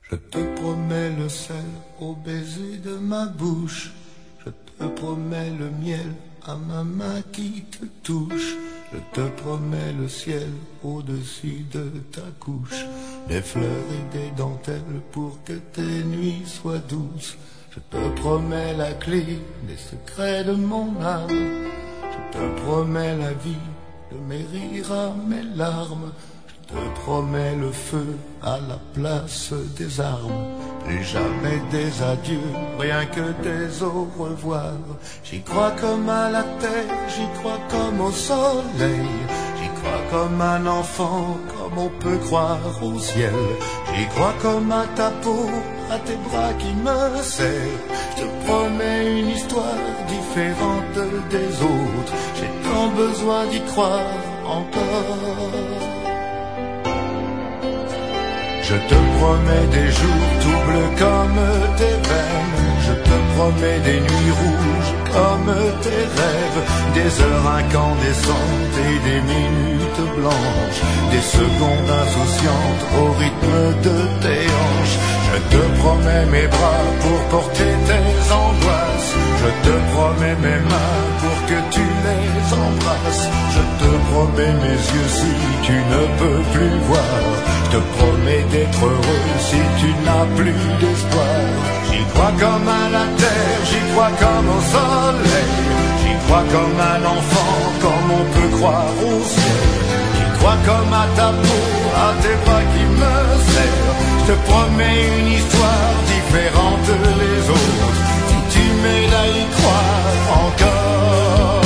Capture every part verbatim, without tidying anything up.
Je te promets le sel au baiser de ma bouche. Je te promets le miel à ma main qui te touche. Je te promets le ciel au-dessus de ta couche. Des fleurs et des dentelles pour que tes nuits soient douces. Je te promets la clé des secrets de mon âme. Je te promets la vie de mes rires à mes larmes. Je te promets le feu à la place des armes. Plus jamais des adieux, rien que des au revoir. J'y crois comme à la terre, j'y crois comme au soleil. J'y crois comme un enfant, comme on peut croire au ciel. J'y crois comme à ta peau, à tes bras qui me serrent. Je te promets une histoire différente des autres. J'ai tant besoin d'y croire encore. Je te promets des jours tout bleus comme tes veines. Je te promets des nuits rouges comme tes rêves. Des heures incandescentes et des minutes blanches. Des secondes insouciantes au rythme de tes hanches. Je te promets mes bras pour porter tes angoisses. Je te promets mes mains pour que tu les embrasses. Je te promets mes yeux si tu ne peux plus voir. Je te promets d'être heureux si tu n'as plus d'espoir. J'y crois comme à la terre, j'y crois comme au soleil. J'y crois comme un enfant, comme on peut croire au ciel. J'y crois comme à ta peau, à tes bras qui me serrent. Je te promets une histoire différente des autres. Si tu m'aides à y croire encore.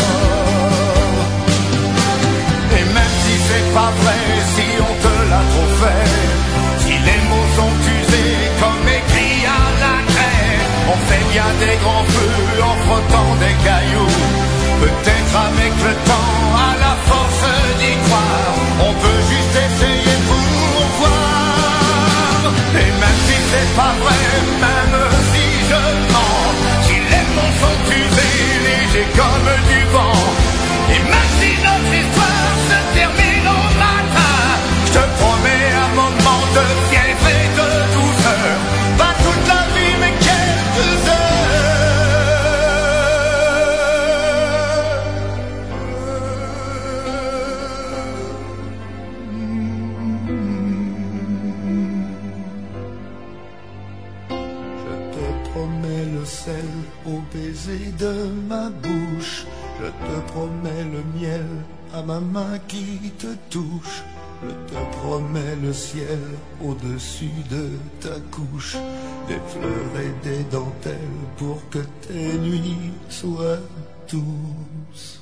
Et même si c'est pas vrai, si on te l'a trop fait, si les mots sont usés comme écrits à la craie, on fait bien des grands feux en frottant des cailloux. Peut-être avec le temps, à la force d'y croire, on peut juste essayer pour voir. Et même si c'est pas vrai, même si je mens, si les mots sont usés, légers comme du vent, et même si notre histoire se termine au matin, je te promets un moment de fièvre et de douceur. Pas toute la vie mais quelques heures. Je te promets le sel au baiser de ma bouche. Je te promets le miel à ma main qui te touche. Je te promets le ciel au-dessus de ta couche. Des fleurs et des dentelles pour que tes nuits soient douces.